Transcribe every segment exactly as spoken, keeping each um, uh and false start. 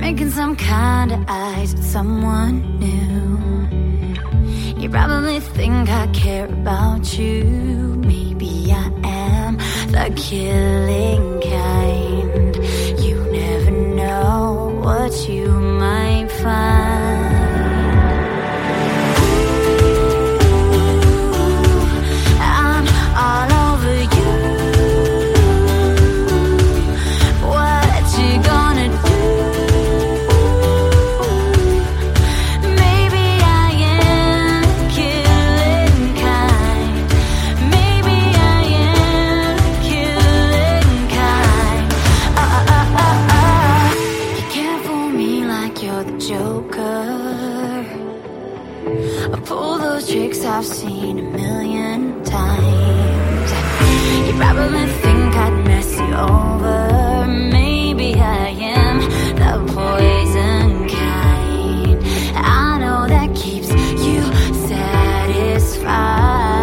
making some kind of eyes at someone new. You probably think I care about you. Maybe I am the killing kind. You never know what you might find. I've seen a million times. You probably think I'd mess you over. Maybe I am the poison kind. I know that keeps you satisfied.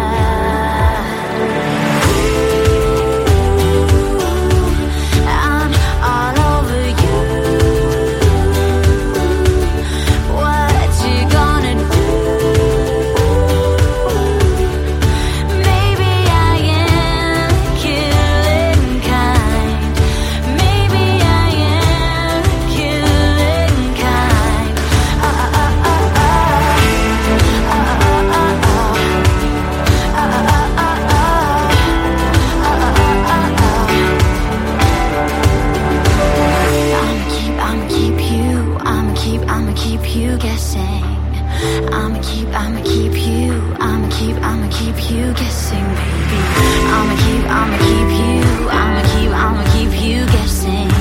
I'ma keep, I'ma keep you, I'ma keep, I'ma keep you guessing, baby. I'ma keep, I'ma keep you, I'ma keep, I'ma keep you guessing.